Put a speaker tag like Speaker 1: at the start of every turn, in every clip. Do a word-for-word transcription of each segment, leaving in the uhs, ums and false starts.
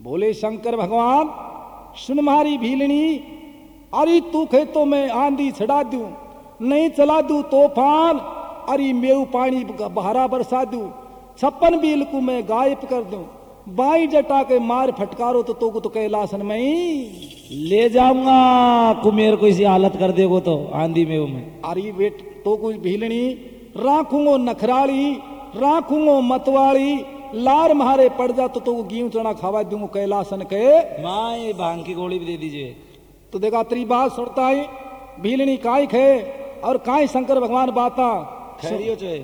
Speaker 1: बोले शंकर भगवान सुन मारी भीलनी, अरे तू खेतों में आंधी छड़ा दूं, नहीं चला दूं तूफान, अरे मेऊ पानी बहारा बरसा दूं, छप्पन बील को मैं गायब कर दूं, बाई जटा के मार फटकारो तो तो, तो कैलासन में ही
Speaker 2: ले जाऊंगा। कुमेर को इसी हालत कर देगो तो आंधी में में
Speaker 1: अरे बेट तो कुछ भीलनी राखूंगो नखराली, राखूंगो मतवाली, लार मारे पड़ जा तो, तो गेहूं चना खावा दूंगा कैलासन के।
Speaker 2: माए भांग की गोली भी दे दीजिए।
Speaker 1: तो देखा तेरी बात सुनता है भीलनी काय खे और काय शंकर भगवान बाता
Speaker 2: खैरियो चे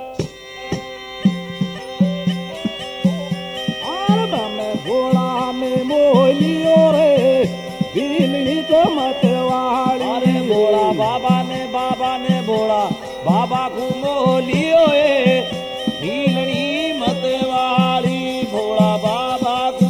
Speaker 1: भोला में मोलियो रे भीलनी तो मतवाली।
Speaker 2: अरे भोला बाबा ने बाबा ने भोला बाबा को मोलियो ए भीलनी मतवाली। भोला बाबा को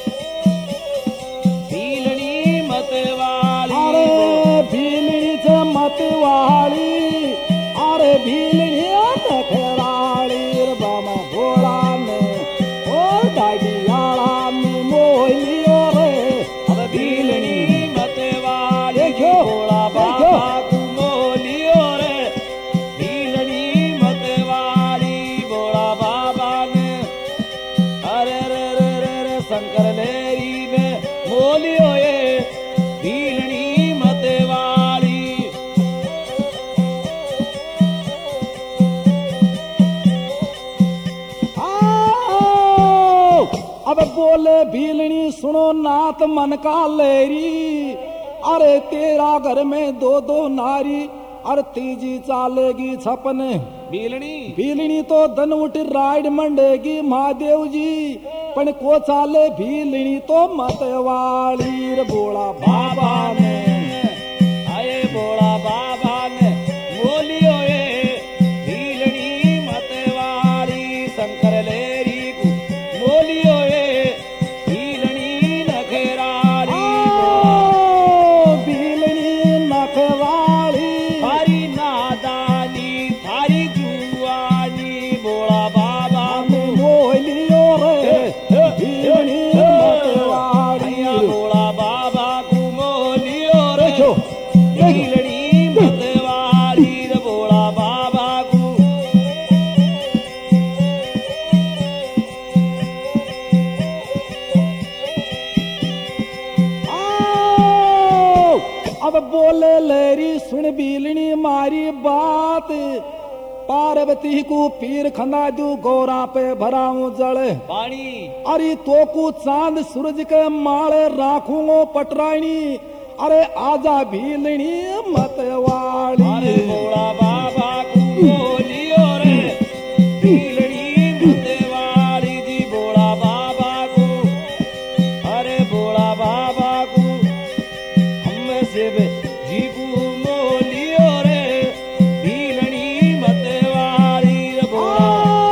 Speaker 2: भीलनी मतवाली।
Speaker 1: अरे भीलनी तो मतवाली, अरे भीलनी नखराली बाबा भोला ने ओ डाडियाला में मोलियो रे
Speaker 2: अब भीलनी मतवाली। भोला बाबा को मोलियो रे भीलनी मतवाली। भोला बाबा ने अरे रे रे रे रे शंकर लेरी ने मोलियो ए भीलनी मतवाली।
Speaker 1: अब बोले भीलनी सुनो नाथ मन का लेरी, अरे तेरा घर में दो दो नारी, अरे तीजी चालेगी छपन
Speaker 2: भीलनी।
Speaker 1: भीलनी तो धन उठ राइड मंडेगी महादेव जी, पण को चाले भीलनी तो मतवाली रे भोला बाबा ने।
Speaker 2: आए भोला बाबा ने बोलियो ए भीलनी मतवाली। शंकर लेरी को बोलियो ए भीलनी नखराली।
Speaker 1: भीलनी नखवाली
Speaker 2: थारी नादानी थारी जुआनी भोला बाबा को
Speaker 1: मोलियो रे भीलनी मतवाली।
Speaker 2: भोला बाबा को मोलियो रे
Speaker 1: देखो
Speaker 2: भीलनी मतवाली रे भोला बाबा को।
Speaker 1: आओ, अब बोले लेरी सुन भीलनी मारी बात, पार्वती को पीर खंदा दू गौरा पे भराऊं जल
Speaker 2: पानी।
Speaker 1: अरे तो को चांद सूरज के माले राखूंगो पटरानी, अरे आजा भीलनी मतवाली।
Speaker 2: अरे भोला बाबा को बोलियो रे भीलनी मतवाली जी। भोला बाबा को अरे भोला बाबा को हम से जी को बोलियो रे भीलनी मतवाली रे भोला।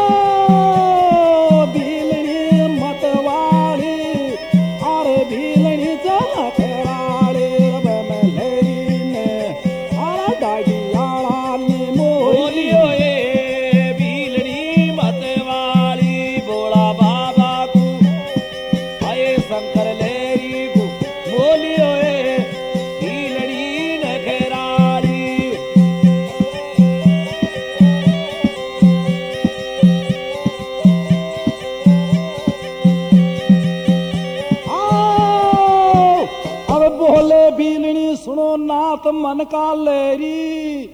Speaker 1: ओ, भीलनी मतवाली, अरे भीलनी चला खेलाड़ी रब में लेरी ने, अरे डाडियाला ने मोली।
Speaker 2: बोलियो ए भीलनी मतवाली। भोला बाबा को आए शंकर लेरी को बोलियो ए भीलनी नखराली।
Speaker 1: आओ, अब बोले भीलनी सुनो नाथ मन का लेरी,